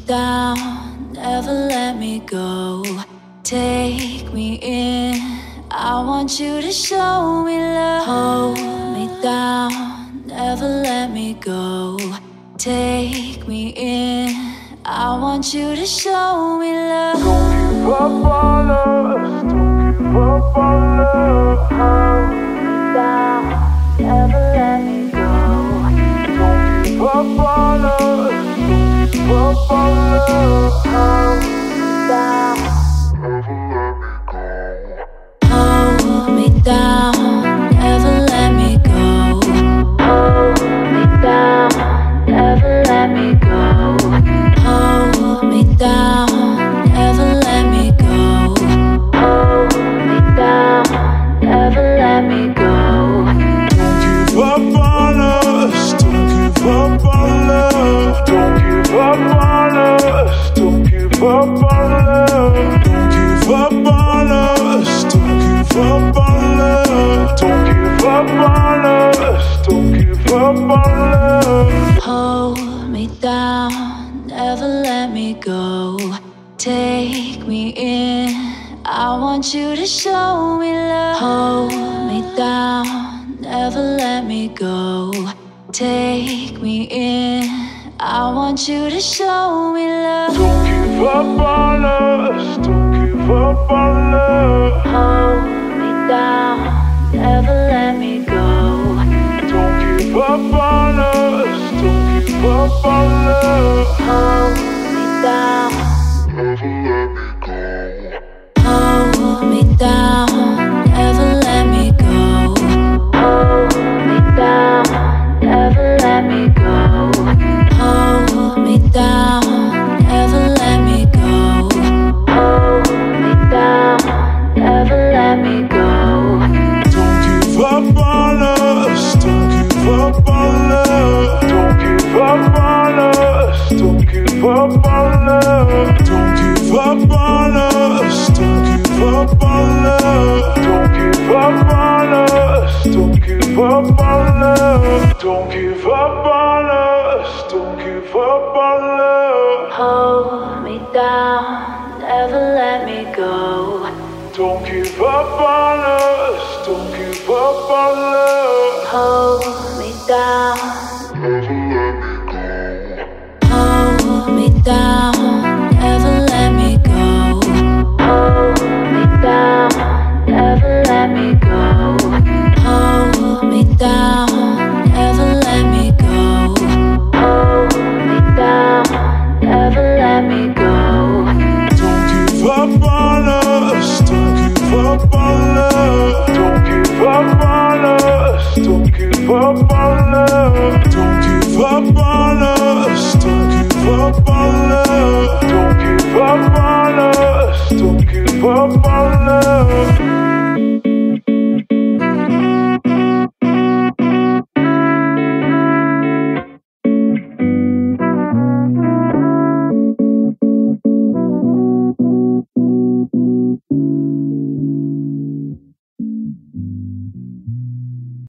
down, never let me go. Take me in, I want you to show me love. Hold me down, never let me go. Take me in, I want you to show me love. Don't give up on us, don't give up on love. Hold me down, never let me go. Don't give up on us, don't give up on love. Hold me down, never let me go. hold me down, never let me go. Hold me down, never let me go. Hold me down, never let me go. Don't give up on us, don't give up on love. Don't give up on us, don't give up on love. Don't give up on us, don't give up on love. Don't give up on us, don't give up on love. Hold me down, never let me go. Take me in, I want you to show me love. Hold me down, never let me go. Take me in, I want you to show me love. Don't give up on us, don't give up on love. Hold me down, never let me go. Don't give up on us, don't give up on love. Hold me down, Never let me go. hold me down, never let me go. Hold me down, never let me go. Hold me down, never let me go. Hold me down, never let me go. Don't give up on us, don't give up on love. Don't give up on us, don't give up on love. Don't give up on us, don't give up on love. Don't give up on us, don't give up on love. Don't give up on us, don't give up on love. Hold me down, never let me go. Don't give up on us, don't give up on love. Hold me down, Never let me go. hold me down, never let me go. Hold me down, never let me go. Hold me down, never let me go. Hold me down, never let me go. Don't give up on us, don't give up on love. Don't give up on us, don't give up on love. Don't give up